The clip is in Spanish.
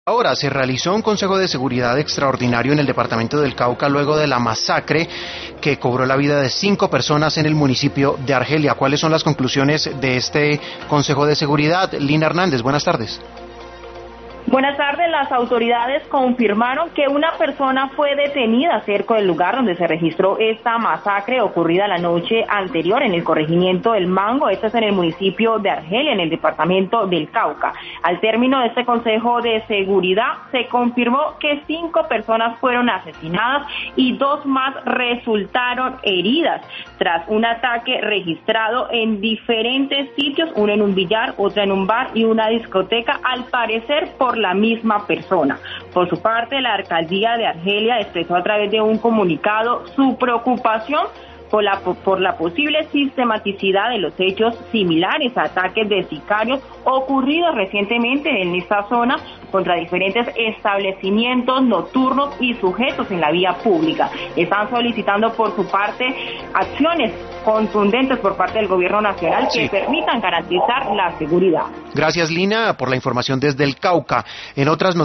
Ahora se realizó un Consejo de Seguridad extraordinario en el departamento del Cauca luego de la masacre que cobró la vida de 5 personas en el municipio de Argelia. ¿Cuáles son las conclusiones de este Consejo de Seguridad? Lina Hernández, buenas tardes. Buenas tardes. Las autoridades confirmaron que una persona fue detenida cerca del lugar donde se registró esta masacre ocurrida la noche anterior en el corregimiento del Mango. Esto es en el municipio de Argelia, en el departamento del Cauca. Al término de este Consejo de Seguridad se confirmó que 5 personas fueron asesinadas y 2 más resultaron heridas tras un ataque registrado en diferentes sitios, uno en un billar, otra en un bar y una discoteca, al parecer por la misma persona. Por su parte, la alcaldía de Argelia expresó a través de un comunicado su preocupación por la posible sistematicidad de los hechos similares a ataques de sicarios ocurridos recientemente en esta zona contra diferentes establecimientos nocturnos y sujetos en la vía pública. Están solicitando por su parte acciones contundentes por parte del gobierno nacional que permitan garantizar la seguridad. Gracias, Lina, por la información desde el Cauca. En otras